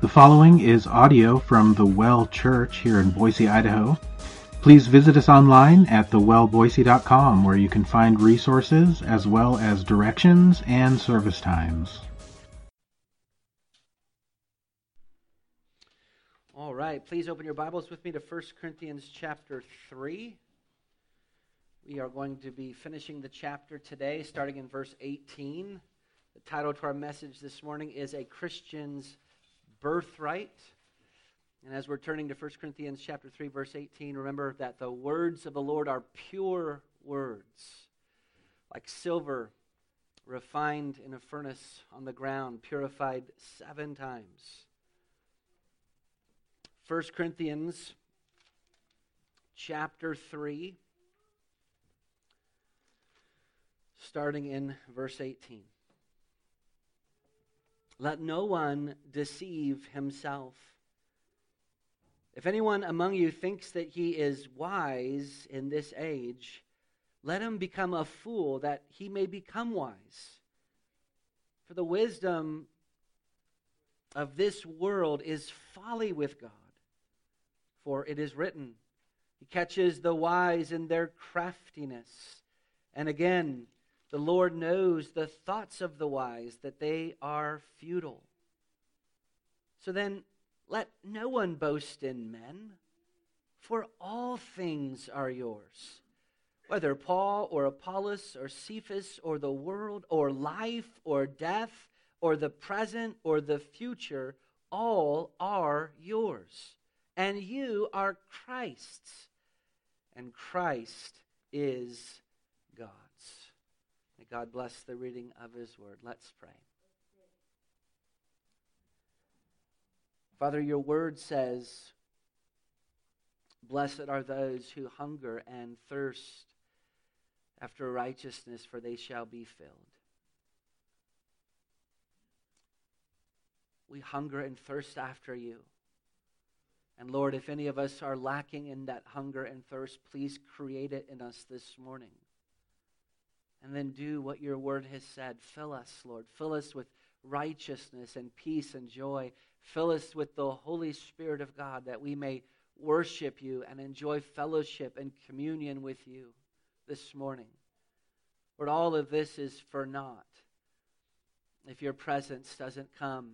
The following is audio from the Well Church here in Boise, Idaho. Please visit us online at thewellboise.com, where you can find resources as well as directions and service times. All right, please open your Bibles with me to 1 Corinthians chapter 3. We are going to be finishing the chapter today, starting in verse 18. The title to our message this morning is A Christian's Birthright. And as we're turning to 1 Corinthians chapter 3, verse 18, remember that the words of the Lord are pure words, like silver refined in a furnace on the ground, purified 7 times. 1 Corinthians chapter 3, starting in verse 18. Let no one deceive himself. If anyone among you thinks that he is wise in this age, let him become a fool that he may become wise. For the wisdom of this world is folly with God. For it is written, He catches the wise in their craftiness. And again, the Lord knows the thoughts of the wise, that they are futile. So then, let no one boast in men, for all things are yours. Whether Paul or Apollos or Cephas or the world or life or death or the present or the future, all are yours. And you are Christ's, and Christ is God's. May God bless the reading of His Word. Let's pray. Father, your Word says, Blessed are those who hunger and thirst after righteousness, for they shall be filled. We hunger and thirst after you. And Lord, if any of us are lacking in that hunger and thirst, please create it in us this morning. And then do what your word has said. Fill us, Lord. Fill us with righteousness and peace and joy. Fill us with the Holy Spirit of God, that we may worship you and enjoy fellowship and communion with you this morning. Lord, all of this is for naught if your presence doesn't come.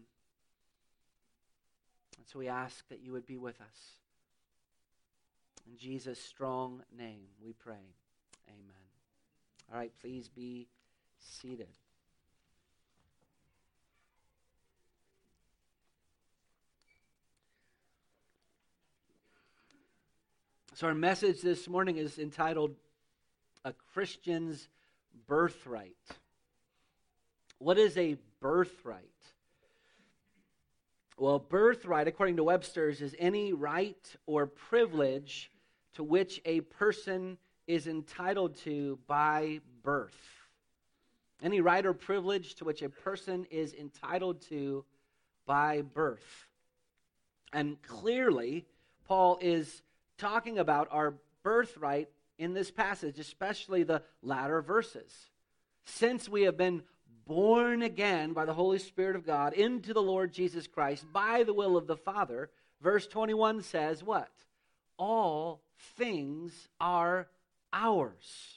And so we ask that you would be with us. In Jesus' strong name we pray. Amen. All right, please be seated. So our message this morning is entitled, A Christian's Birthright. What is a birthright? Well, birthright, according to Webster's, is any right or privilege to which a person is entitled to by birth. Any right or privilege to which a person is entitled to by birth. And clearly, Paul is talking about our birthright in this passage, especially the latter verses. Since we have been born again by the Holy Spirit of God into the Lord Jesus Christ by the will of the Father, verse 21 says what? All things are ours.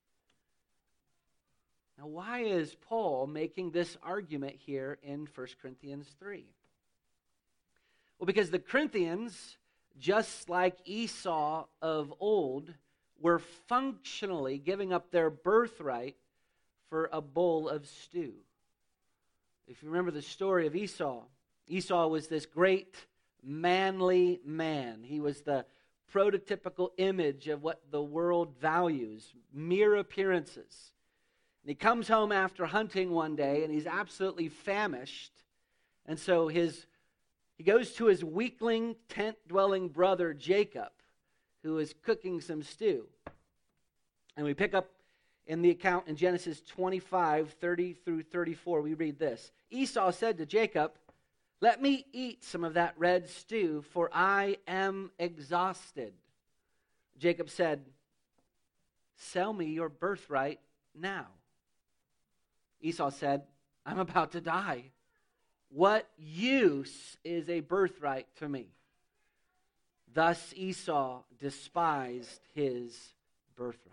Now, why is Paul making this argument here in 1 Corinthians 3? Well, because the Corinthians, just like Esau of old, were functionally giving up their birthright for a bowl of stew. If you remember the story of Esau, Esau was this great manly man. He was the prototypical image of what the world values, mere appearances. And he comes home after hunting one day, and he's absolutely famished. And so he goes to his weakling, tent-dwelling brother Jacob, who is cooking some stew. And we pick up in the account in Genesis 25, 30 through 34, we read this. Esau said to Jacob, "Let me eat some of that red stew, for I am exhausted." Jacob said, "Sell me your birthright now." Esau said, "I'm about to die. what use is a birthright to me? Thus Esau despised his birthright.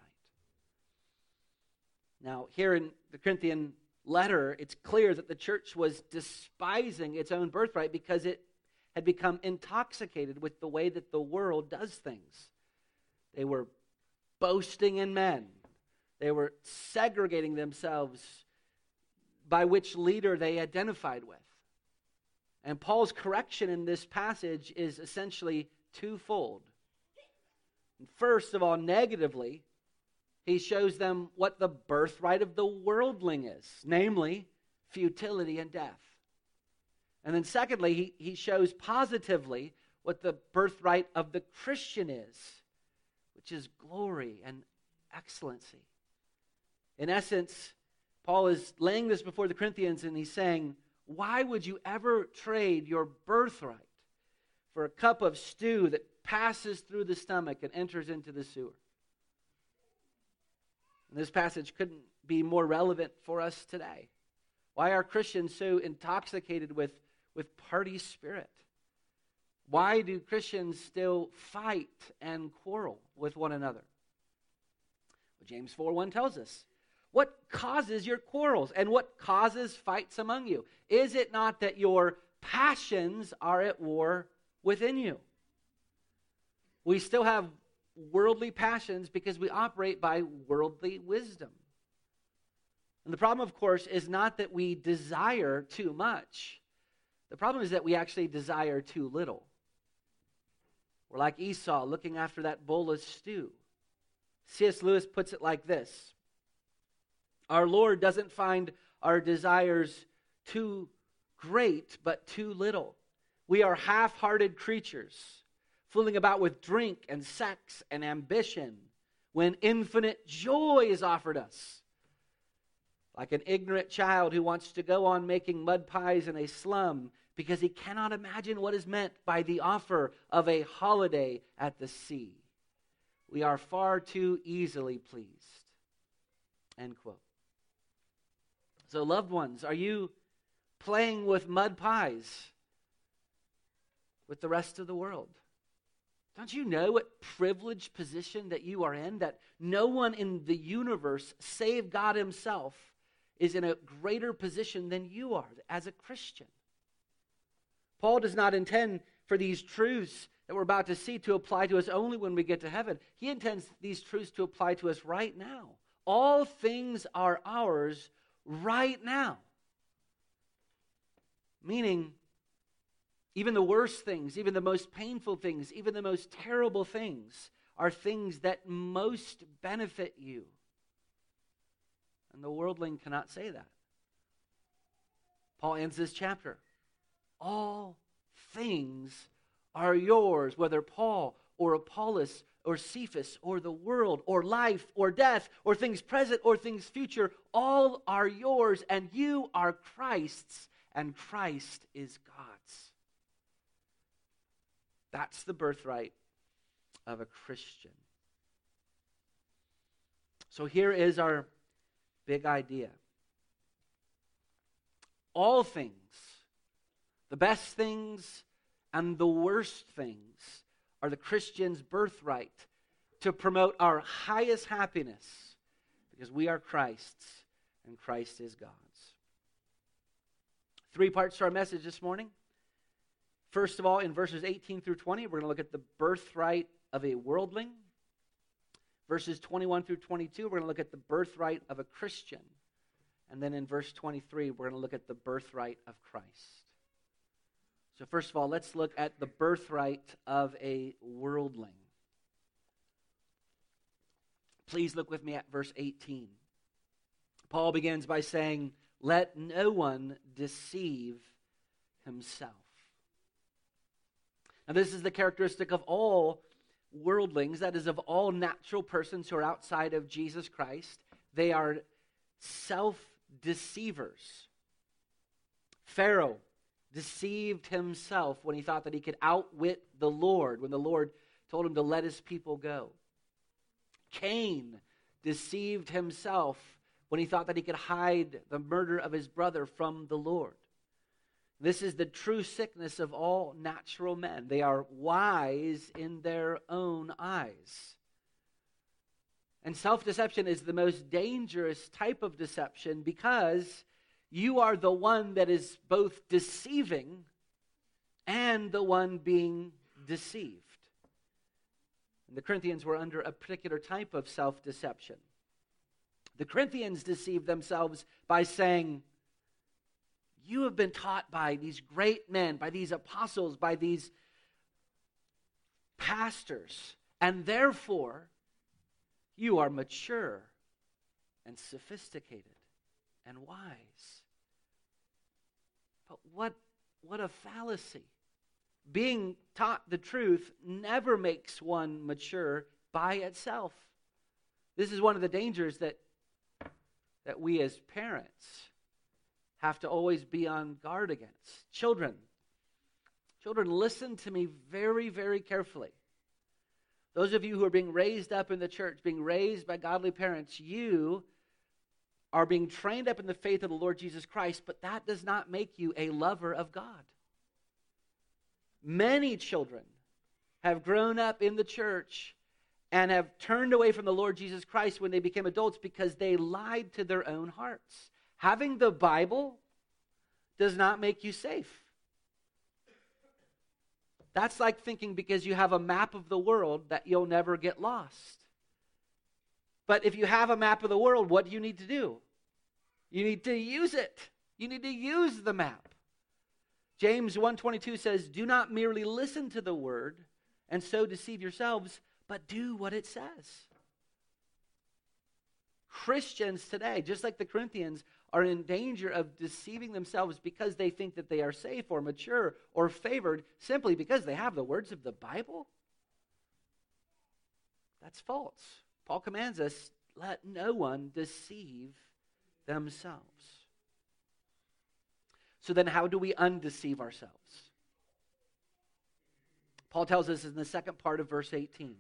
Now, here in the Corinthian letter, it's clear that the church was despising its own birthright because it had become intoxicated with the way that the world does things. They were boasting in men. They were segregating themselves by which leader they identified with. And Paul's correction in this passage is essentially twofold. First of all, negatively, he shows them what the birthright of the worldling is, namely futility and death. And then secondly, he shows positively what the birthright of the Christian is, which is glory and excellency. In essence, Paul is laying this before the Corinthians and he's saying, why would you ever trade your birthright for a cup of stew that passes through the stomach and enters into the sewer? And this passage couldn't be more relevant for us today. Why are Christians so intoxicated with party spirit? Why do Christians still fight and quarrel with one another? Well, James 4:1 tells us, what causes your quarrels and what causes fights among you? Is it not that your passions are at war within you? We still have worldly passions because we operate by worldly wisdom. And the problem, of course, is not that we desire too much. The problem is that we actually desire too little. We're like Esau looking after that bowl of stew. C.S. Lewis puts it like this: our Lord doesn't find our desires too great, but too little. We are half-hearted creatures, fooling about with drink and sex and ambition, when infinite joy is offered us. Like an ignorant child who wants to go on making mud pies in a slum because he cannot imagine what is meant by the offer of a holiday at the sea. We are far too easily pleased. End quote. So, loved ones, are you playing with mud pies with the rest of the world? Don't you know what privileged position that you are in? That no one in the universe, save God himself, is in a greater position than you are as a Christian. Paul does not intend for these truths that we're about to see to apply to us only when we get to heaven. He intends these truths to apply to us right now. All things are ours right now. Meaning, even the worst things, even the most painful things, even the most terrible things are things that most benefit you. And the worldling cannot say that. Paul ends this chapter. All things are yours, whether Paul or Apollos or Cephas or the world or life or death or things present or things future, all are yours, and you are Christ's, and Christ is God's. That's the birthright of a Christian. So here is our big idea. All things, the best things and the worst things, are the Christian's birthright to promote our highest happiness, because we are Christ's and Christ is God's. 3 parts to our message this morning. First of all, in verses 18 through 20, we're going to look at the birthright of a worldling. Verses 21 through 22, we're going to look at the birthright of a Christian. And then in verse 23, we're going to look at the birthright of Christ. So first of all, let's look at the birthright of a worldling. Please look with me at verse 18. Paul begins by saying, "Let no one deceive himself." Now this is the characteristic of all worldlings, that is, of all natural persons who are outside of Jesus Christ. They are self-deceivers. Pharaoh deceived himself when he thought that he could outwit the Lord, when the Lord told him to let his people go. Cain deceived himself when he thought that he could hide the murder of his brother from the Lord. This is the true sickness of all natural men. They are wise in their own eyes. And self-deception is the most dangerous type of deception because you are the one that is both deceiving and the one being deceived. And the Corinthians were under a particular type of self-deception. The Corinthians deceived themselves by saying, you have been taught by these great men, by these apostles, by these pastors, and therefore you are mature and sophisticated and wise. But what a fallacy. Being taught the truth never makes one mature by itself. This is one of the dangers that we as parents have to always be on guard against. Children, listen to me very, very carefully. Those of you who are being raised up in the church, being raised by godly parents, you are being trained up in the faith of the Lord Jesus Christ, but that does not make you a lover of God. Many children have grown up in the church and have turned away from the Lord Jesus Christ when they became adults because they lied to their own hearts. Having the Bible does not make you safe. That's like thinking because you have a map of the world that you'll never get lost. But if you have a map of the world, what do you need to do? You need to use it. You need to use the map. James 1:22 says, do not merely listen to the word and so deceive yourselves, but do what it says. Christians today, just like the Corinthians, are in danger of deceiving themselves because they think that they are safe or mature or favored simply because they have the words of the Bible. That's false. Paul commands us, let no one deceive themselves. So then how do we undeceive ourselves? Paul tells us in the second part of verse 18.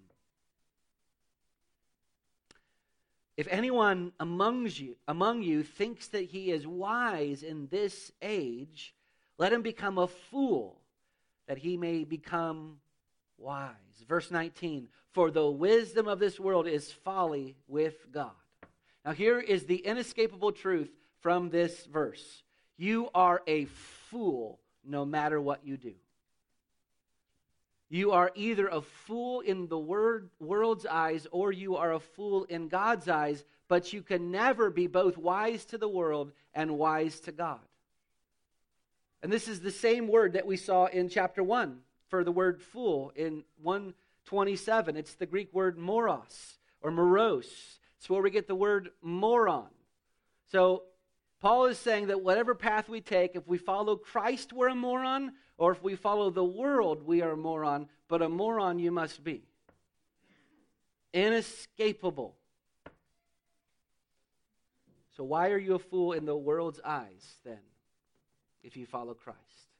If anyone among you thinks that he is wise in this age, let him become a fool, that he may become wise. Verse 19, for the wisdom of this world is folly with God. Now here is the inescapable truth from this verse. You are a fool no matter what you do. You are either a fool in the world's eyes or you are a fool in God's eyes, but you can never be both wise to the world and wise to God. And this is the same word that we saw in chapter 1 for the word fool in 1:27. It's the Greek word moros or moros. It's where we get the word moron. So Paul is saying that whatever path we take, if we follow Christ, we're a moron, or if we follow the world, we are a moron, but a moron you must be. Inescapable. So why are you a fool in the world's eyes, then, if you follow Christ?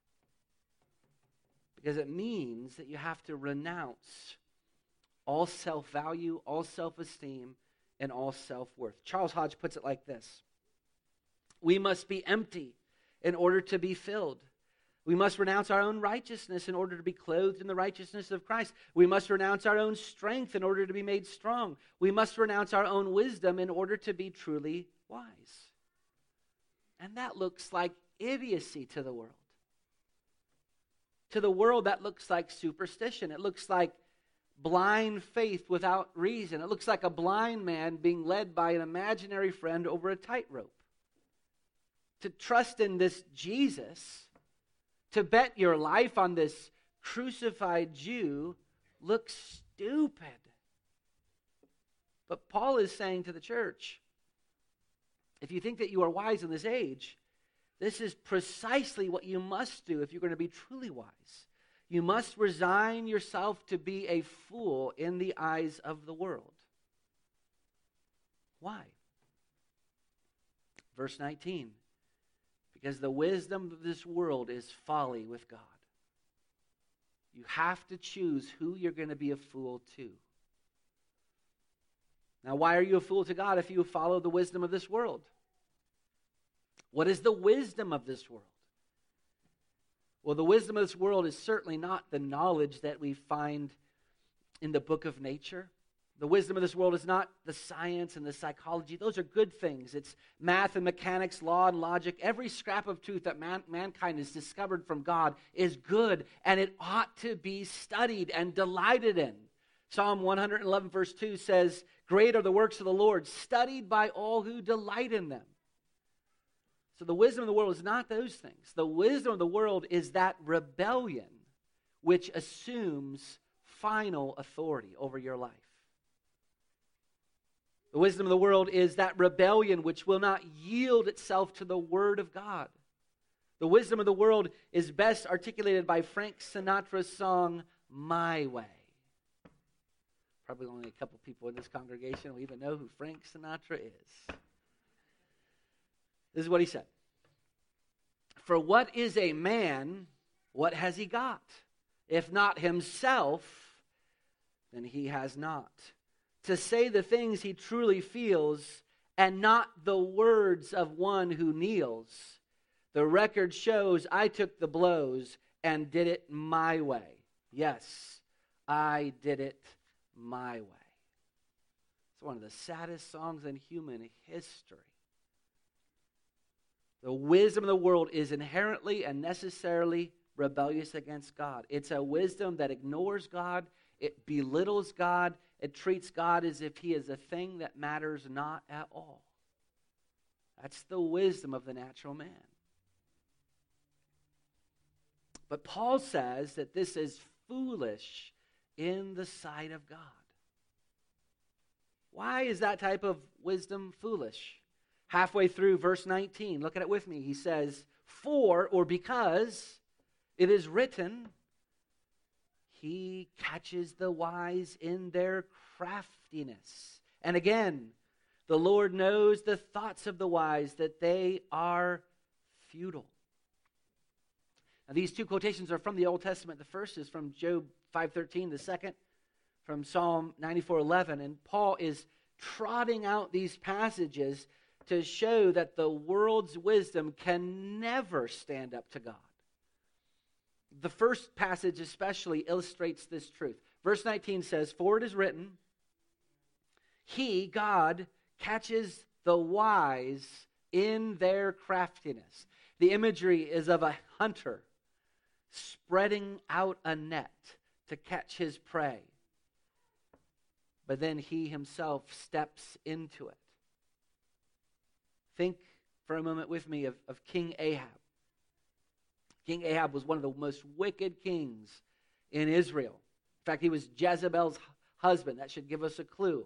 Because it means that you have to renounce all self-value, all self-esteem, and all self-worth. Charles Hodge puts it like this. We must be empty in order to be filled. We must renounce our own righteousness in order to be clothed in the righteousness of Christ. We must renounce our own strength in order to be made strong. We must renounce our own wisdom in order to be truly wise. And that looks like idiocy to the world. To the world, that looks like superstition. It looks like blind faith without reason. It looks like a blind man being led by an imaginary friend over a tightrope. To trust in this Jesus, to bet your life on this crucified Jew, looks stupid. But Paul is saying to the church, if you think that you are wise in this age, this is precisely what you must do if you're going to be truly wise. You must resign yourself to be a fool in the eyes of the world. Why? Verse 19. Because the wisdom of this world is folly with God. You have to choose who you're going to be a fool to. Now, why are you a fool to God if you follow the wisdom of this world? What is the wisdom of this world? Well, the wisdom of this world is certainly not the knowledge that we find in the book of nature. The wisdom of this world is not the science and the psychology. Those are good things. It's math and mechanics, law and logic. Every scrap of truth that mankind has discovered from God is good, and it ought to be studied and delighted in. Psalm 111 verse 2 says, "Great are the works of the Lord, studied by all who delight in them." So the wisdom of the world is not those things. The wisdom of the world is that rebellion which assumes final authority over your life. The wisdom of the world is that rebellion which will not yield itself to the Word of God. The wisdom of the world is best articulated by Frank Sinatra's song, "My Way." Probably only a couple people in this congregation will even know who Frank Sinatra is. This is what he said. "For what is a man? What has he got? If not himself, then he has not. To say the things he truly feels, and not the words of one who kneels. The record shows I took the blows and did it my way. Yes, I did it my way." It's one of the saddest songs in human history. The wisdom of the world is inherently and necessarily rebellious against God. It's a wisdom that ignores God. It belittles God. It treats God as if he is a thing that matters not at all. That's the wisdom of the natural man. But Paul says that this is foolish in the sight of God. Why is that type of wisdom foolish? Halfway through verse 19, look at it with me. He says, "For," or because, "it is written, he catches the wise in their craftiness." And again, "The Lord knows the thoughts of the wise, that they are futile." Now, these two quotations are from the Old Testament. The first is from Job 5:13, the second from Psalm 94:11. And Paul is trotting out these passages to show that the world's wisdom can never stand up to God. The first passage especially illustrates this truth. Verse 19 says, "For it is written, he," God, "catches the wise in their craftiness." The imagery is of a hunter spreading out a net to catch his prey. But then he himself steps into it. Think for a moment with me of King Ahab. King Ahab was one of the most wicked kings in Israel. In fact, he was Jezebel's husband. That should give us a clue.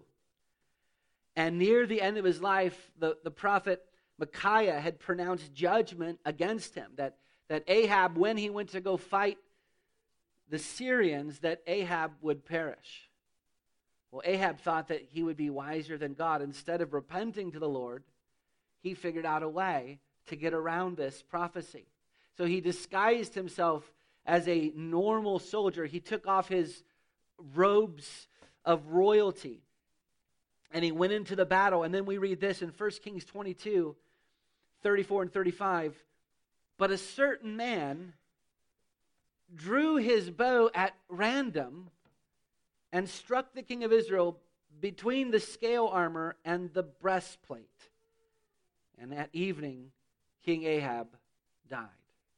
And near the end of his life, the prophet Micaiah had pronounced judgment against him, that Ahab, when he went to go fight the Syrians, that Ahab would perish. Well, Ahab thought that he would be wiser than God. Instead of repenting to the Lord, he figured out a way to get around this prophecy. So he disguised himself as a normal soldier. He took off his robes of royalty, and he went into the battle. And then we read this in 1 Kings 22, 34 and 35. "But a certain man drew his bow at random and struck the king of Israel between the scale armor and the breastplate. And at evening, King Ahab died."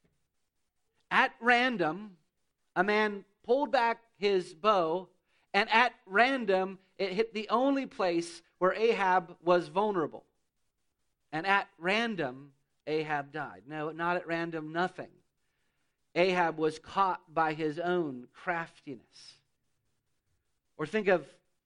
At random, a man pulled back his bow, and at random, it hit the only place where Ahab was vulnerable. And at random, Ahab died. No, not at random, nothing. Ahab was caught by his own craftiness. Or think of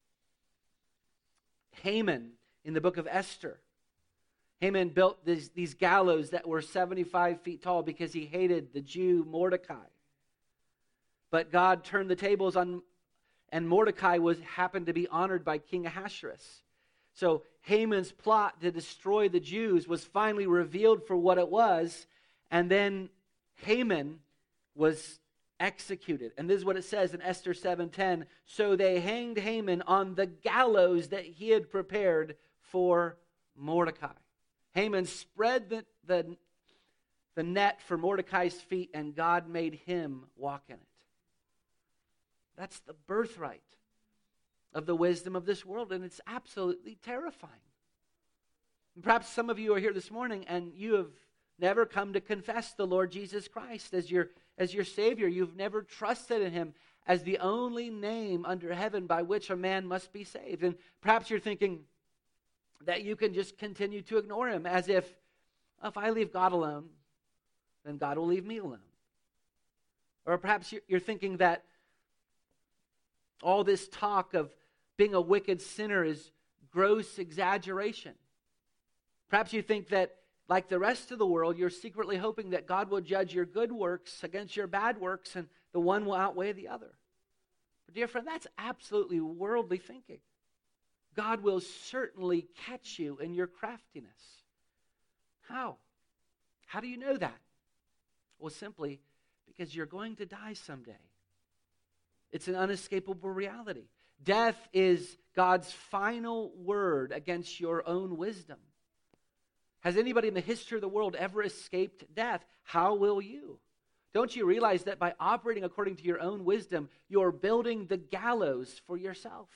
Haman in the book of Esther. Haman built these gallows that were 75 feet tall because he hated the Jew Mordecai. But God turned the tables on, and Mordecai happened to be honored by King Ahasuerus. So Haman's plot to destroy the Jews was finally revealed for what it was, and then Haman was executed. And this is what it says in Esther 7:10. "So they hanged Haman on the gallows that he had prepared for Mordecai." Haman spread the the net for Mordecai's feet, and God made him walk in it. That's the birthright of the wisdom of this world, and it's absolutely terrifying. And perhaps some of you are here this morning and you have never come to confess the Lord Jesus Christ as your Savior. You've never trusted in him as the only name under heaven by which a man must be saved. And perhaps you're thinking that you can just continue to ignore him, as if I leave God alone, then God will leave me alone. Or perhaps you're thinking that all this talk of being a wicked sinner is gross exaggeration. Perhaps you think that, like the rest of the world, you're secretly hoping that God will judge your good works against your bad works, and the one will outweigh the other. But dear friend, that's absolutely worldly thinking. God will certainly catch you in your craftiness. How? How do you know that? Well, simply because you're going to die someday. It's an unescapable reality. Death is God's final word against your own wisdom. Has anybody in the history of the world ever escaped death? How will you? Don't you realize that by operating according to your own wisdom, you're building the gallows for yourself?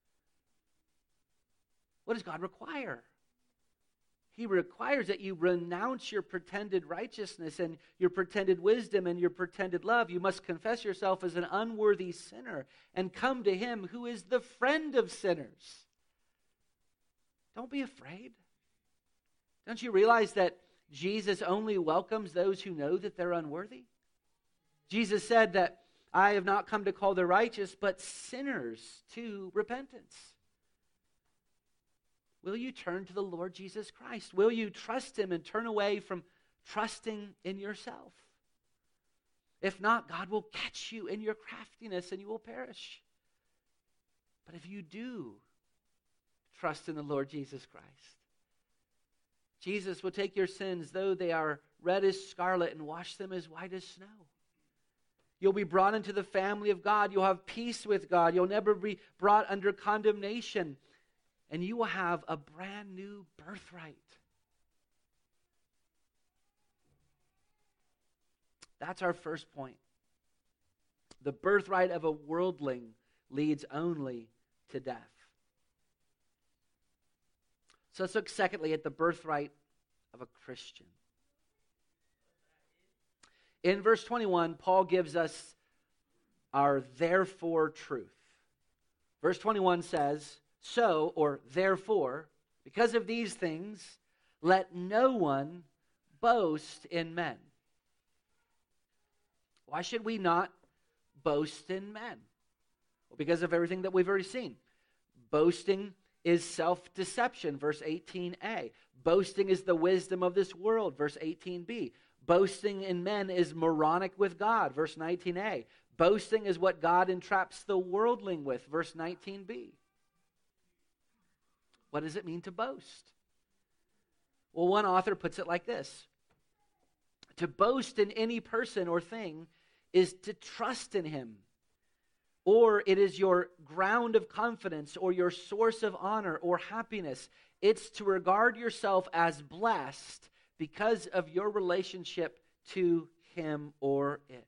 What does God require? He requires that you renounce your pretended righteousness and your pretended wisdom and your pretended love. You must confess yourself as an unworthy sinner and come to him who is the friend of sinners. Don't be afraid. Don't you realize that Jesus only welcomes those who know that they're unworthy? Jesus said that I have not come to call the righteous, but sinners to repentance. Will you turn to the Lord Jesus Christ? Will you trust him and turn away from trusting in yourself? If not, God will catch you in your craftiness and you will perish. But if you do trust in the Lord Jesus Christ, Jesus will take your sins, though they are red as scarlet, and wash them as white as snow. You'll be brought into the family of God. You'll have peace with God. You'll never be brought under condemnation. And you will have a brand new birthright. That's our first point. The birthright of a worldling leads only to death. So let's look secondly at the birthright of a Christian. In verse 21, Paul gives us our therefore truth. Verse 21 says, so, or therefore, because of these things, let no one boast in men. Why should we not boast in men? Well, because of everything that we've already seen. Boasting is self-deception, verse 18a. Boasting is the wisdom of this world, verse 18b. Boasting in men is moronic with God, verse 19a. Boasting is what God entraps the worldling with, verse 19b. What does it mean to boast? Well, one author puts it like this. To boast in any person or thing is to trust in him, or it is your ground of confidence or your source of honor or happiness. It's to regard yourself as blessed because of your relationship to him or it.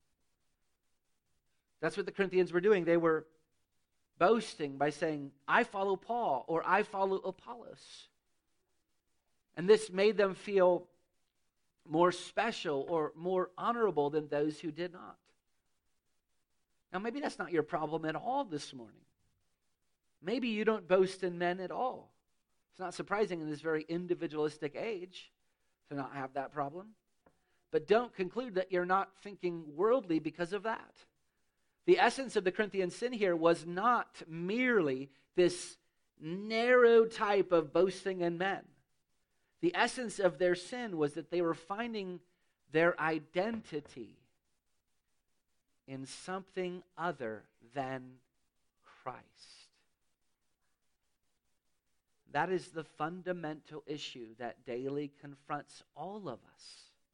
That's what the Corinthians were doing. They were boasting by saying, I follow Paul or I follow Apollos. And this made them feel more special or more honorable than those who did not. Now, maybe that's not your problem at all this morning. Maybe you don't boast in men at all. It's not surprising in this very individualistic age to not have that problem. But don't conclude that you're not thinking worldly because of that. The essence of the Corinthian sin here was not merely this narrow type of boasting in men. The essence of their sin was that they were finding their identity in something other than Christ. That is the fundamental issue that daily confronts all of us.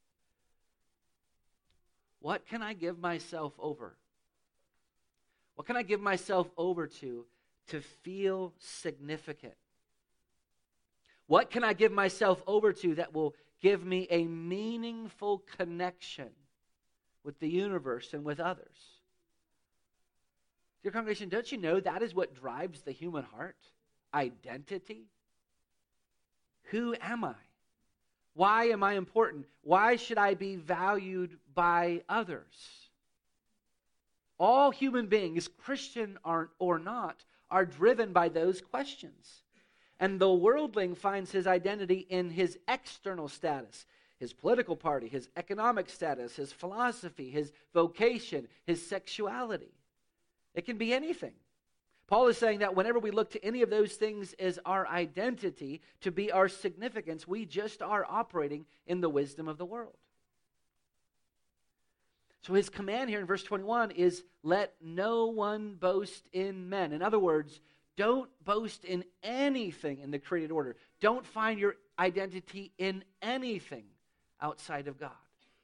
What can I give myself over? What can I give myself over to feel significant? What can I give myself over to that will give me a meaningful connection with the universe and with others? Dear congregation, don't you know that is what drives the human heart? Identity. Who am I? Why am I important? Why should I be valued by others? All human beings, Christian or not, are driven by those questions. And the worldling finds his identity in his external status, his political party, his economic status, his philosophy, his vocation, his sexuality. It can be anything. Paul is saying that whenever we look to any of those things as our identity, to be our significance, we just are operating in the wisdom of the world. So his command here in verse 21 is, let no one boast in men. In other words, don't boast in anything in the created order. Don't find your identity in anything outside of God.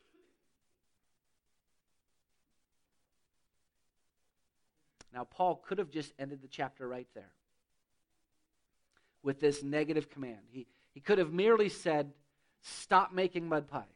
Now, Paul could have just ended the chapter right there with this negative command. He could have merely said, stop making mud pies.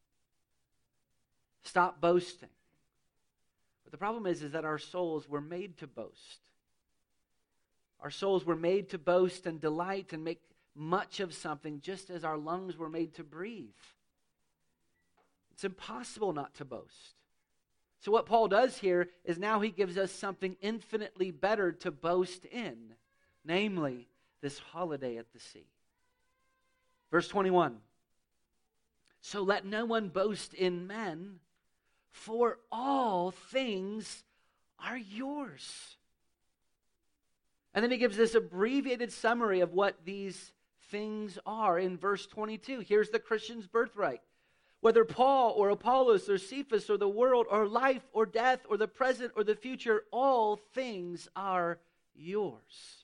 Stop boasting. But the problem is that our souls were made to boast. Our souls were made to boast and delight and make much of something, just as our lungs were made to breathe. It's impossible not to boast. So what Paul does here is now he gives us something infinitely better to boast in, namely this holiday at the sea. Verse 21. So let no one boast in men, for all things are yours. And then he gives this abbreviated summary of what these things are in verse 22. Here's the Christian's birthright. Whether Paul or Apollos or Cephas or the world or life or death or the present or the future, all things are yours.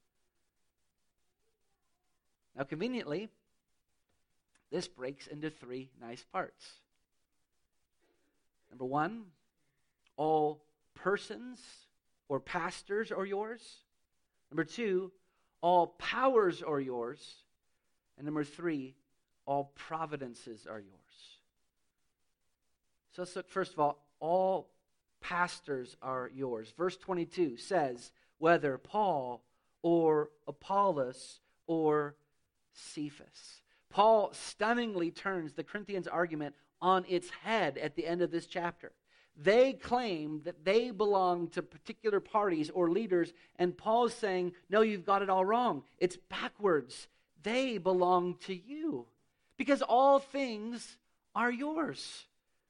Now, conveniently, this breaks into three nice parts. Number one, all persons or pastors are yours. Number two, all powers are yours. And number three, all providences are yours. So let's look first of all pastors are yours. Verse 22 says, whether Paul or Apollos or Cephas. Paul stunningly turns the Corinthians' argument on its head at the end of this chapter. They claim that they belong to particular parties or leaders, and Paul's saying, no, you've got it all wrong. It's backwards. They belong to you because all things are yours.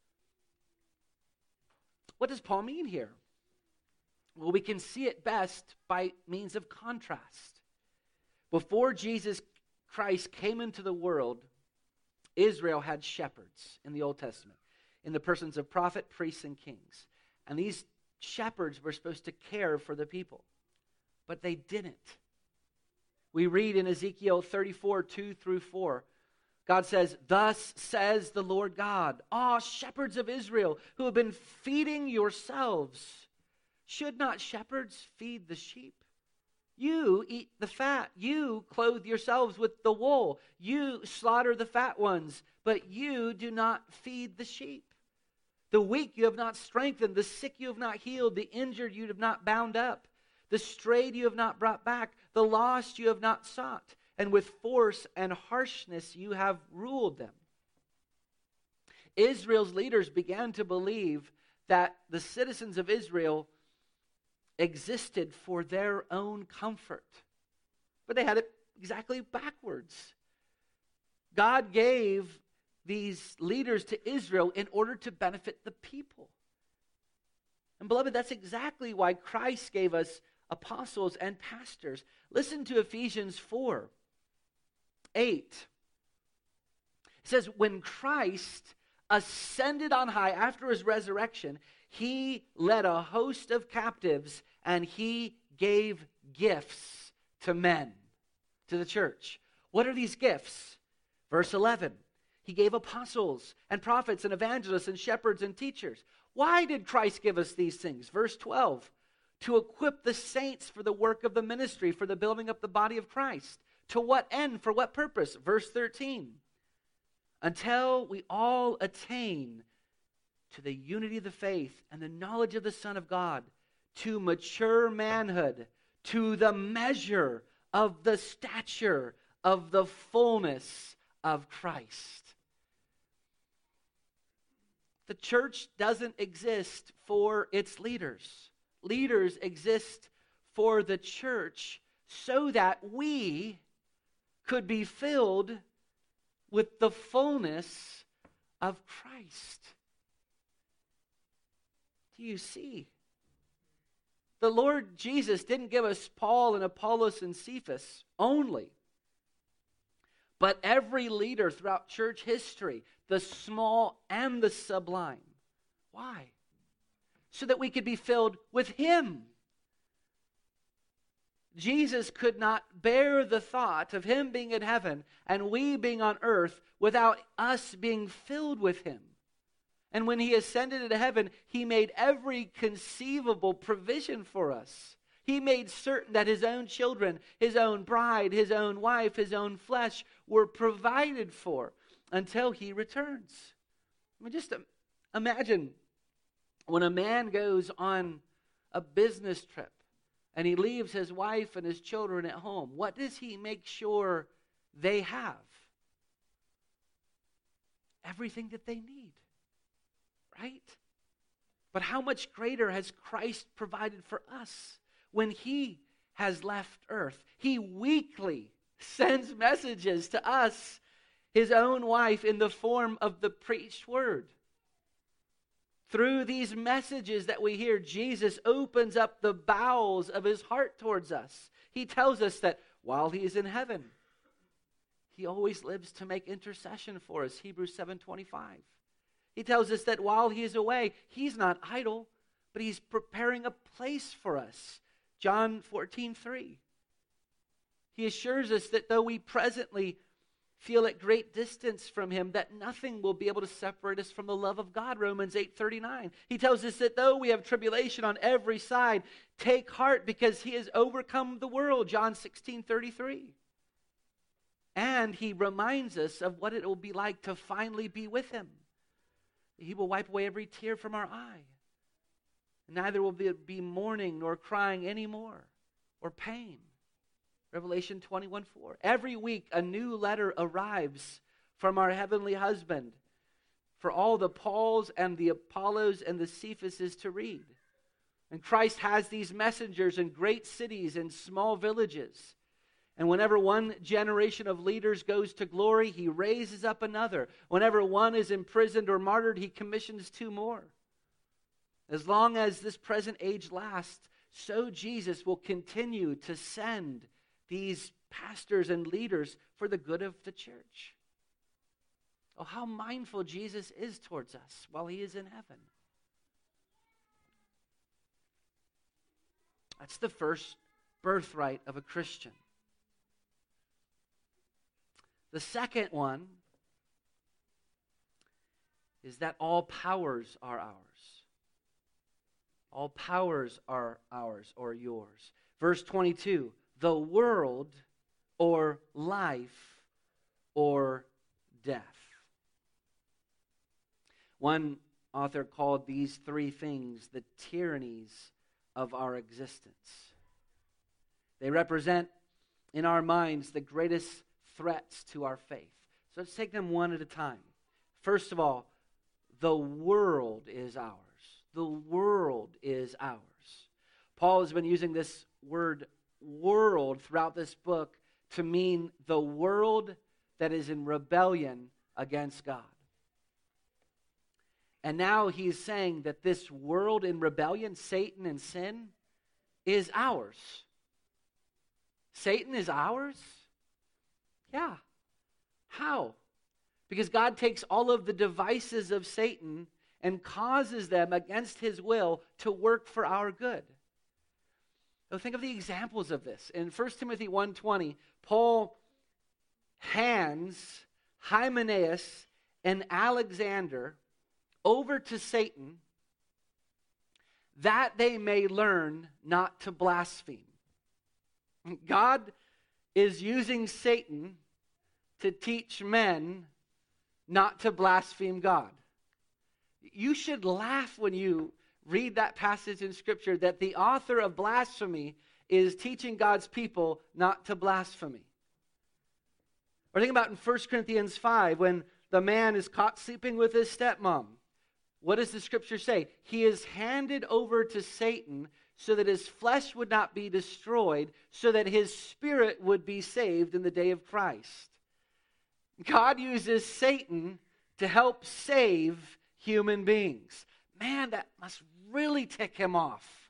What does Paul mean here? Well, we can see it best by means of contrast. Before Jesus Christ came into the world, Israel had shepherds in the Old Testament, in the persons of prophet, priests, and kings. And these shepherds were supposed to care for the people, but they didn't. We read in Ezekiel 34, 2 through 4, God says, thus says the Lord God, shepherds of Israel who have been feeding yourselves, should not shepherds feed the sheep? You eat the fat. You clothe yourselves with the wool. You slaughter the fat ones, but you do not feed the sheep. The weak you have not strengthened, the sick you have not healed, the injured you have not bound up, the strayed you have not brought back, the lost you have not sought, and with force and harshness you have ruled them. Israel's leaders began to believe that the citizens of Israel existed for their own comfort. But they had it exactly backwards. God gave these leaders to Israel in order to benefit the people. And beloved, that's exactly why Christ gave us apostles and pastors. Listen to Ephesians 4:8. It says, when Christ ascended on high after his resurrection, he led a host of captives and he gave gifts to men, to the church. What are these gifts? Verse 11, he gave apostles and prophets and evangelists and shepherds and teachers. Why did Christ give us these things? Verse 12, to equip the saints for the work of the ministry, for the building up the body of Christ, To what end? For what purpose? Verse 13. Until we all attain to the unity of the faith and the knowledge of the Son of God, to mature manhood, to the measure of the stature of the fullness of Christ. The church doesn't exist for its leaders. Leaders exist for the church so that we could be filled with the fullness of Christ. Do you see? The Lord Jesus didn't give us Paul and Apollos and Cephas only, but every leader throughout church history, the small and the sublime. Why? So that we could be filled with Him. Jesus could not bear the thought of Him being in heaven and we being on earth without us being filled with Him. And when He ascended into heaven, He made every conceivable provision for us. He made certain that His own children, His own bride, His own wife, His own flesh were provided for until He returns. I mean, just imagine when a man goes on a business trip and he leaves his wife and his children at home. What does he make sure they have? Everything that they need, right? But how much greater has Christ provided for us when He has left earth? He weekly sends messages to us, His own wife, in the form of the preached word. Through these messages that we hear, Jesus opens up the bowels of His heart towards us. He tells us that while He is in heaven, He always lives to make intercession for us, Hebrews 7:25. He tells us that while He is away, He's not idle, but He's preparing a place for us, John 14:3. He assures us that though we presently feel at great distance from Him, that nothing will be able to separate us from the love of God, Romans 8:39. He tells us that though we have tribulation on every side, take heart because He has overcome the world, John 16:33. And He reminds us of what it will be like to finally be with Him. He will wipe away every tear from our eye. Neither will there be mourning nor crying anymore, or pain. Revelation 21:4. Every week a new letter arrives from our heavenly husband for all the Pauls and the Apollos and the Cephases to read. And Christ has these messengers in great cities and small villages. And whenever one generation of leaders goes to glory, He raises up another. Whenever one is imprisoned or martyred, He commissions two more. As long as this present age lasts, so Jesus will continue to send these pastors and leaders for the good of the church. Oh, how mindful Jesus is towards us while He is in heaven. That's the first birthright of a Christian. The second one is that all powers are ours. All powers are ours or yours. Verse 22, the world or life or death. One author called these three things the tyrannies of our existence. They represent in our minds the greatest threats to our faith. So let's take them one at a time. First of all, the world is ours. The world is ours. Paul has been using this word world throughout this book to mean the world that is in rebellion against God. And now he's saying that this world in rebellion, Satan and sin, is ours. Satan is ours? Yeah. How? Because God takes all of the devices of Satan and causes them against His will to work for our good. Now think of the examples of this. In 1 Timothy 1:20, Paul hands Hymenaeus and Alexander over to Satan that they may learn not to blaspheme. God is using Satan to teach men not to blaspheme God. You should laugh when you read that passage in Scripture that the author of blasphemy is teaching God's people not to blaspheme. Or think about in 1 Corinthians 5 when the man is caught sleeping with his stepmom. What does the Scripture say? He is handed over to Satan so that his flesh would not be destroyed, so that his spirit would be saved in the day of Christ. God uses Satan to help save human beings. Man, that must really tick him off.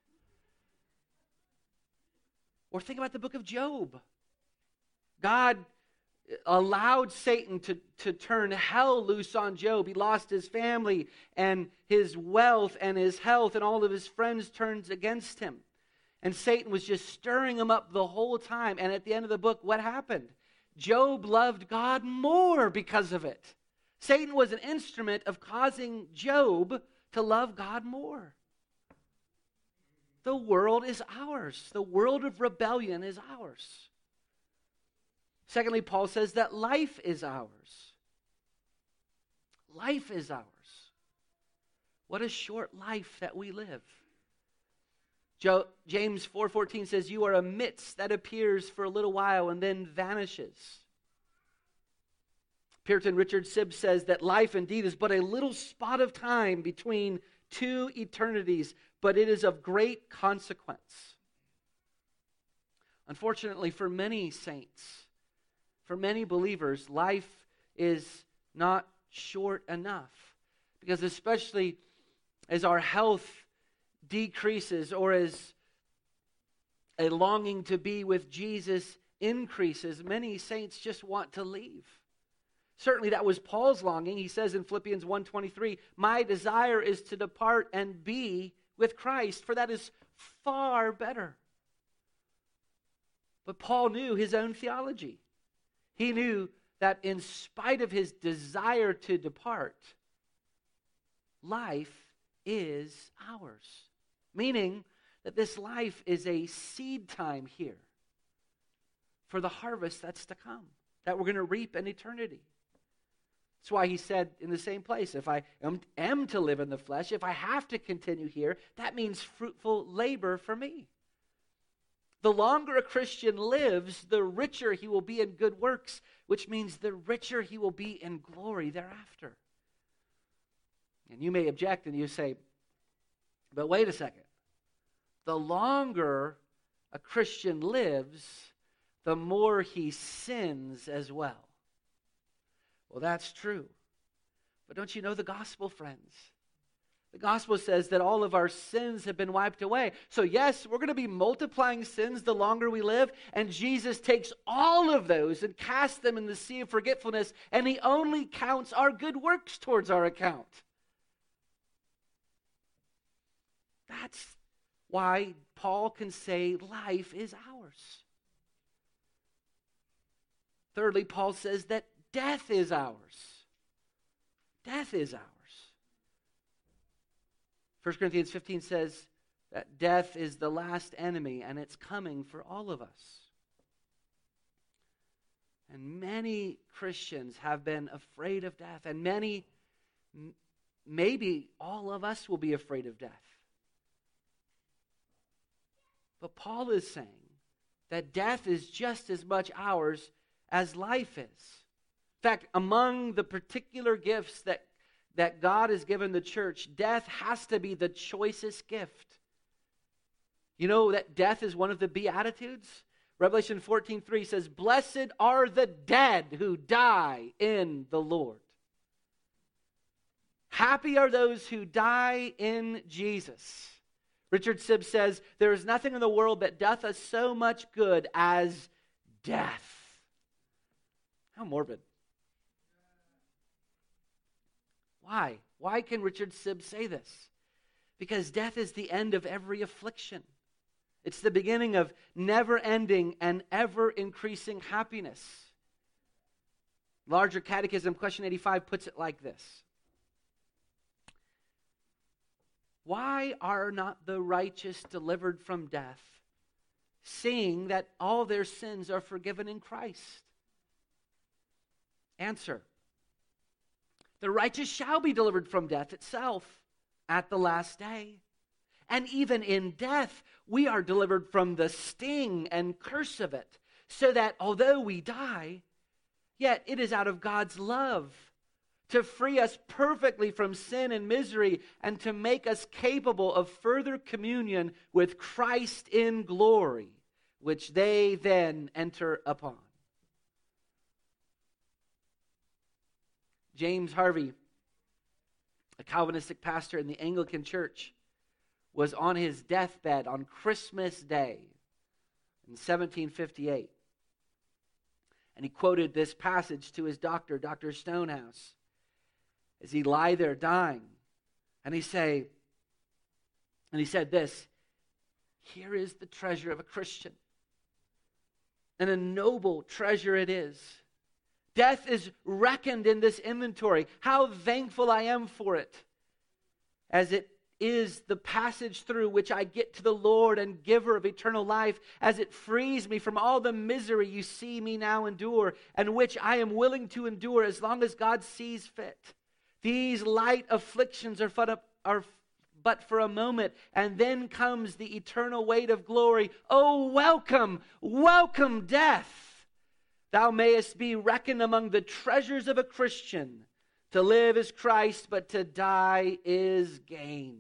Or think about the book of Job. God allowed Satan to turn hell loose on Job. He lost his family and his wealth and his health, and all of his friends turned against him. And Satan was just stirring him up the whole time. And at the end of the book, what happened? Job loved God more because of it. Satan was an instrument of causing Job to love God more. The world is ours. The world of rebellion is ours. Secondly, Paul says that life is ours. Life is ours. What a short life that we live. James 4:14 says, "You are a mist that appears for a little while and then vanishes." Puritan Richard Sibbes says that life indeed is but a little spot of time between two eternities, but it is of great consequence. Unfortunately, for many saints, for many believers, life is not short enough. Because especially as our health decreases, or as a longing to be with Jesus increases, many saints just want to leave. Certainly that was Paul's longing. He says in Philippians 1:23, "My desire is to depart and be with Christ, for that is far better." But Paul knew his own theology. He knew that in spite of his desire to depart, life is ours. Meaning that this life is a seed time here for the harvest that's to come, that we're going to reap in eternity. That's why he said in the same place, if I am to live in the flesh, if I have to continue here, that means fruitful labor for me. The longer a Christian lives, the richer he will be in good works, which means the richer he will be in glory thereafter. And you may object and you say, but wait a second. The longer a Christian lives, the more he sins as well. Well, that's true. But don't you know the gospel, friends? The gospel says that all of our sins have been wiped away. So yes, we're going to be multiplying sins the longer we live, and Jesus takes all of those and casts them in the sea of forgetfulness, and he only counts our good works towards our account. That's why Paul can say life is ours. Thirdly, Paul says that death is ours. Death is ours. 1 Corinthians 15 says that death is the last enemy, and it's coming for all of us. And many Christians have been afraid of death, and many, maybe all of us will be afraid of death. But Paul is saying that death is just as much ours as life is. In fact, among the particular gifts that God has given the church, death has to be the choicest gift. You know that death is one of the Beatitudes? Revelation 14:3 says, "Blessed are the dead who die in the Lord." Happy are those who die in Jesus. Richard Sibbes says, "There is nothing in the world that doth us so much good as death." How morbid. Why? Why can Richard Sibbes say this? Because death is the end of every affliction. It's the beginning of never-ending and ever-increasing happiness. Larger Catechism, question 85, puts it like this. Why are not the righteous delivered from death, seeing that all their sins are forgiven in Christ? Answer: the righteous shall be delivered from death itself at the last day. And even in death, we are delivered from the sting and curse of it, so that although we die, yet it is out of God's love to free us perfectly from sin and misery and to make us capable of further communion with Christ in glory, which they then enter upon. James Harvey, a Calvinistic pastor in the Anglican Church, was on his deathbed on Christmas Day in 1758. And he quoted this passage to his doctor, Dr. Stonehouse, as he lay there dying. And he said this: here is the treasure of a Christian, and a noble treasure it is. Death is reckoned in this inventory. How thankful I am for it, as it is the passage through which I get to the Lord and giver of eternal life, as it frees me from all the misery you see me now endure, and which I am willing to endure as long as God sees fit. These light afflictions are but for a moment, and then comes the eternal weight of glory. Oh, welcome, welcome death! Thou mayest be reckoned among the treasures of a Christian. To live is Christ, but to die is gain.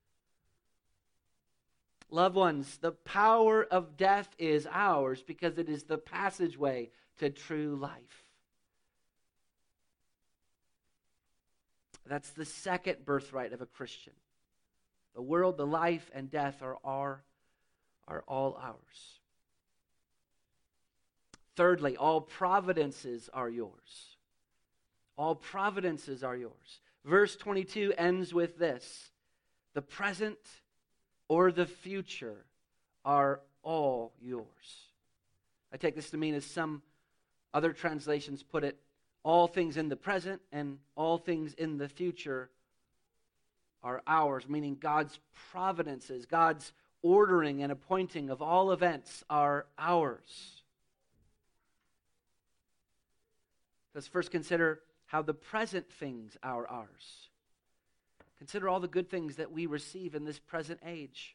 Loved ones, the power of death is ours because it is the passageway to true life. That's the second birthright of a Christian. The world, the life, and death are all ours. Thirdly, all providences are yours. All providences are yours. Verse 22 ends with this: the present or the future are all yours. I take this to mean, as some other translations put it, all things in the present and all things in the future are ours, meaning God's providences, God's ordering and appointing of all events are ours. Let's first consider how the present things are ours. Consider all the good things that we receive in this present age.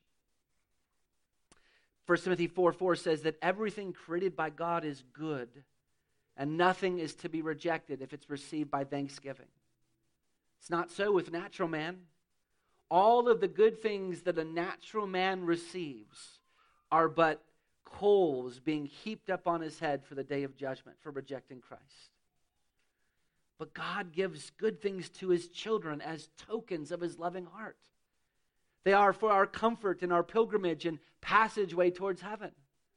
1 Timothy 4:4 says that everything created by God is good, and nothing is to be rejected if it's received by thanksgiving. It's not so with natural man. All of the good things that a natural man receives are but coals being heaped up on his head for the day of judgment for rejecting Christ. But God gives good things to his children as tokens of his loving heart. They are for our comfort in our pilgrimage and passageway towards heaven.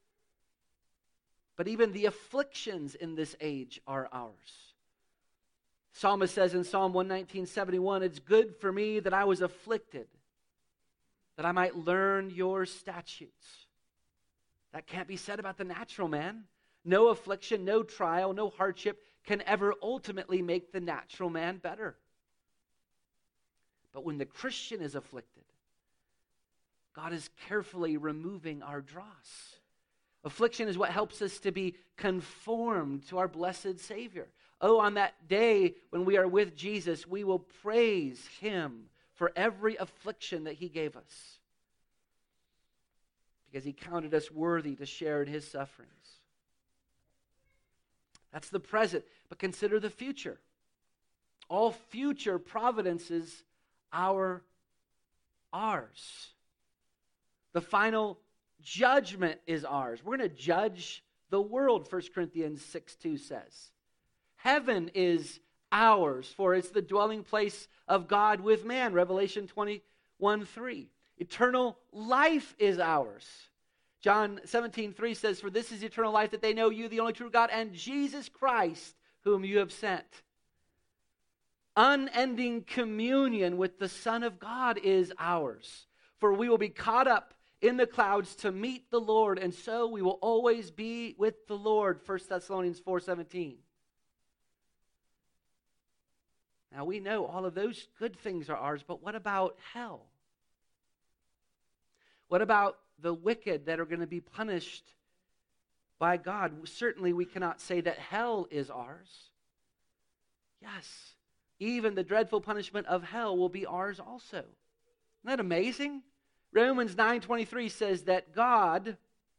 But even the afflictions in this age are ours. Psalmist says in Psalm 119:71, it's good for me that I was afflicted, that I might learn your statutes. That can't be said about the natural man. No affliction, no trial, no hardship can ever ultimately make the natural man better. But when the Christian is afflicted, God is carefully removing our dross. Affliction is what helps us to be conformed to our blessed Savior. Oh, on that day when we are with Jesus, we will praise him for every affliction that he gave us, because he counted us worthy to share in his sufferings. That's the present, but consider the future. All future providences are ours. The final judgment is ours. We're going to judge the world, 1 Corinthians 6:2 says. Heaven is ours, for it's the dwelling place of God with man, Revelation 21:3. Eternal life is ours. John 17:3 says, for this is eternal life, that they know you, the only true God, and Jesus Christ, whom you have sent. Unending communion with the Son of God is ours. For we will be caught up in the clouds to meet the Lord, and so we will always be with the Lord, 1 Thessalonians 4:17. Now we know all of those good things are ours, but what about hell? What about the wicked that are going to be punished by God. Certainly we cannot say that hell is ours. Yes, even the dreadful punishment of hell will be ours also. Isn't that amazing? Romans 9:23 says that God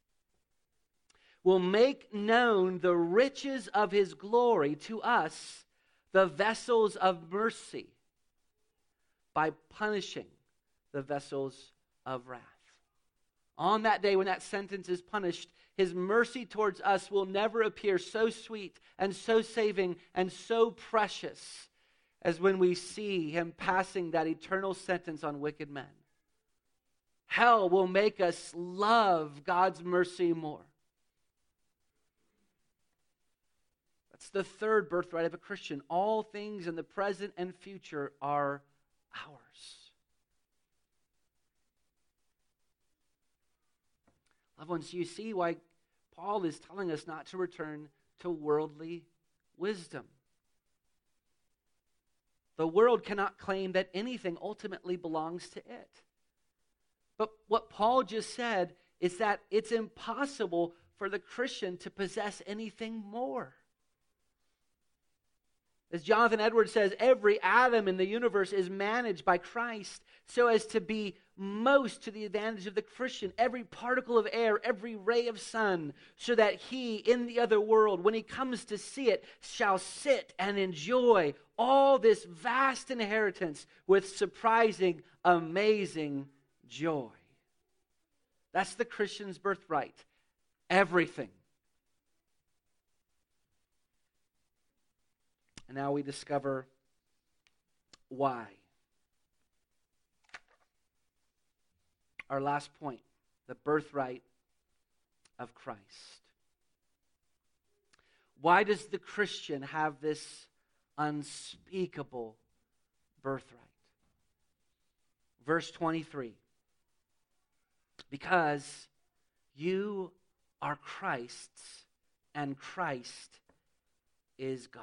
will make known the riches of his glory to us, the vessels of mercy, by punishing the vessels of wrath. On that day when that sentence is punished, his mercy towards us will never appear so sweet and so saving and so precious as when we see him passing that eternal sentence on wicked men. Hell will make us love God's mercy more. That's the third birthright of a Christian. All things in the present and future are ours. Loved ones, you see why Paul is telling us not to return to worldly wisdom. The world cannot claim that anything ultimately belongs to it. But what Paul just said is that it's impossible for the Christian to possess anything more. As Jonathan Edwards says, every atom in the universe is managed by Christ so as to be most to the advantage of the Christian. Every particle of air, every ray of sun, so that he in the other world, when he comes to see it, shall sit and enjoy all this vast inheritance with surprising, amazing joy. That's the Christian's birthright. Everything. And now we discover why. Our last point, the birthright of Christ. Why does the Christian have this unspeakable birthright? Verse 23. Because you are Christ's, and Christ is God's.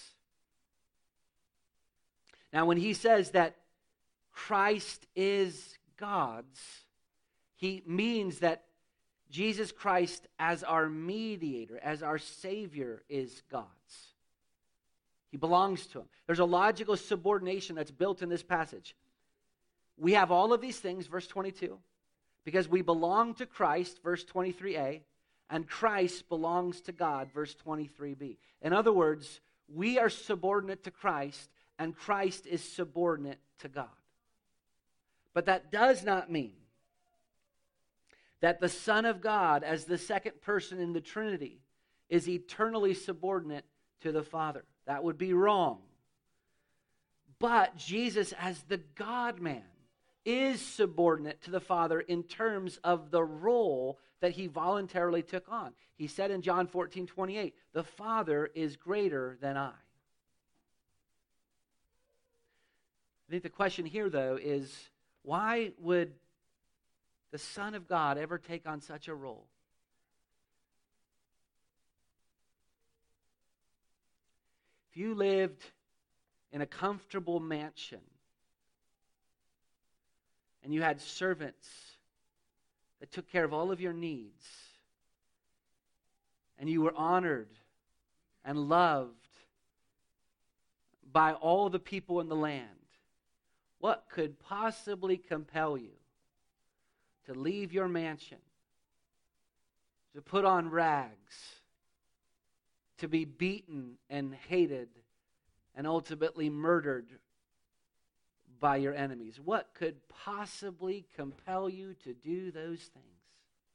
Now, when he says that Christ is God's, he means that Jesus Christ as our mediator, as our Savior, is God's. He belongs to him. There's a logical subordination that's built in this passage. We have all of these things, verse 22, because we belong to Christ, verse 23a, and Christ belongs to God, verse 23b. In other words, we are subordinate to Christ, and Christ is subordinate to God. But that does not mean that the Son of God, as the second person in the Trinity, is eternally subordinate to the Father. That would be wrong. But Jesus, as the God-man, is subordinate to the Father in terms of the role that he voluntarily took on. He said in John 14:28, "The Father is greater than I." I think the question here, though, is why would the Son of God ever take on such a role? If you lived in a comfortable mansion and you had servants that took care of all of your needs, and you were honored and loved by all the people in the land, what could possibly compel you to leave your mansion, to put on rags, to be beaten and hated and ultimately murdered by your enemies? What could possibly compel you to do those things?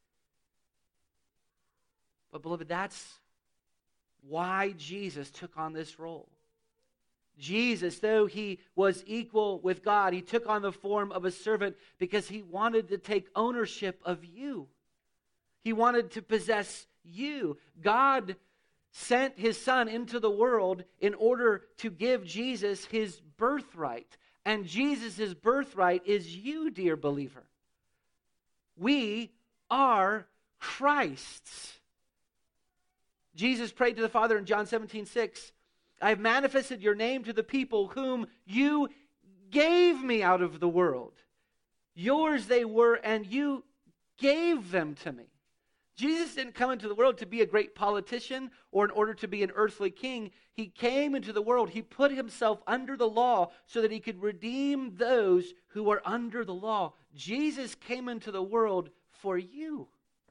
But beloved, that's why Jesus took on this role. Jesus, though he was equal with God, he took on the form of a servant because he wanted to take ownership of you. He wanted to possess you. God sent his Son into the world in order to give Jesus his birthright. And Jesus' birthright is you, dear believer. We are Christ's. Jesus prayed to the Father in John 17:6, "I have manifested your name to the people whom you gave me out of the world. Yours they were, and you gave them to me. Jesus didn't come into the world to be a great politician or in order to be an earthly king. He came into the world. He put himself under the law so that he could redeem those who are under the law. Jesus came into the world for you.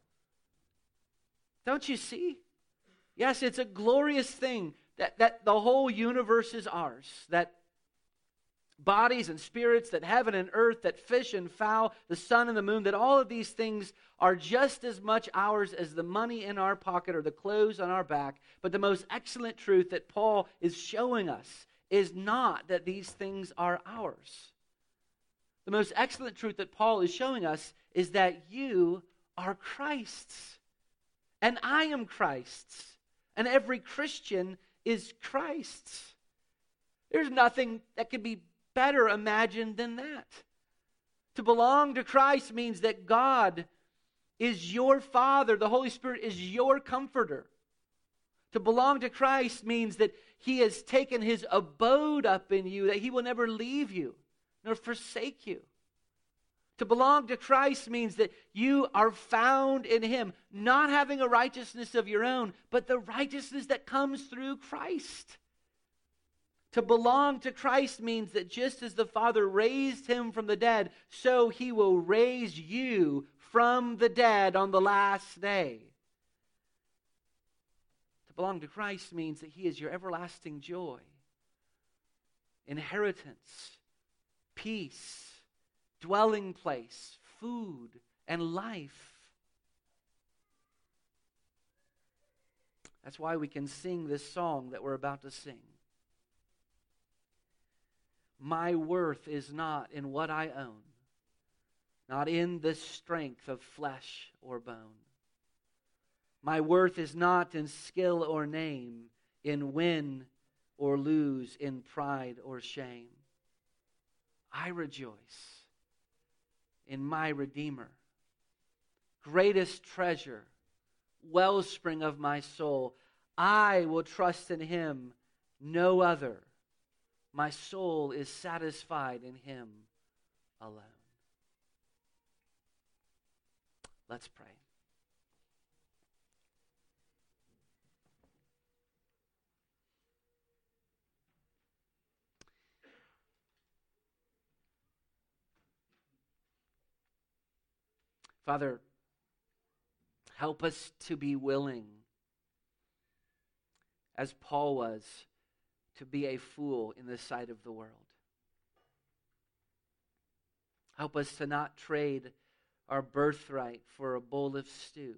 Don't you see? Yes, it's a glorious thing that the whole universe is ours, that bodies and spirits, that heaven and earth, that fish and fowl, the sun and the moon, that all of these things are just as much ours as the money in our pocket or the clothes on our back. But the most excellent truth that Paul is showing us is not that these things are ours. The most excellent truth that Paul is showing us is that you are Christ's. And I am Christ's. And every Christian is Christ's. There's nothing that could be better imagined than that. To belong to Christ means that God is your Father. The Holy Spirit is your comforter. To belong to Christ means that He has taken His abode up in you, that He will never leave you nor forsake you. To belong to Christ means that you are found in Him, not having a righteousness of your own, but the righteousness that comes through Christ. To belong to Christ means that just as the Father raised Him from the dead, so He will raise you from the dead on the last day. To belong to Christ means that He is your everlasting joy, inheritance, peace, dwelling place, food, and life. That's why we can sing this song that we're about to sing. My worth is not in what I own, not in the strength of flesh or bone. My worth is not in skill or name, in win or lose, in pride or shame. I rejoice in my Redeemer, greatest treasure, wellspring of my soul. I will trust in Him, no other. My soul is satisfied in Him alone. Let's pray. Father, help us to be willing, as Paul was, to be a fool in the sight of the world. Help us to not trade our birthright for a bowl of stew,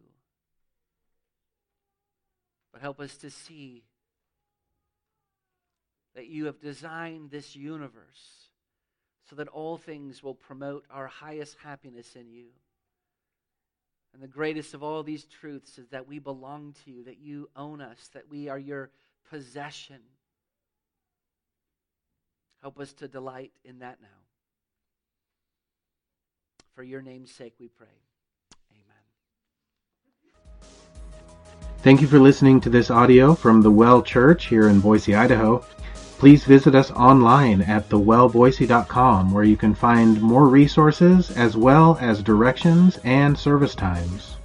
but help us to see that you have designed this universe so that all things will promote our highest happiness in you. And the greatest of all these truths is that we belong to you, that you own us, that we are your possession. Help us to delight in that now. For your name's sake we pray. Amen. Thank you for listening to this audio from the Well Church here in Boise, Idaho. Please visit us online at thewellboise.com, where you can find more resources as well as directions and service times.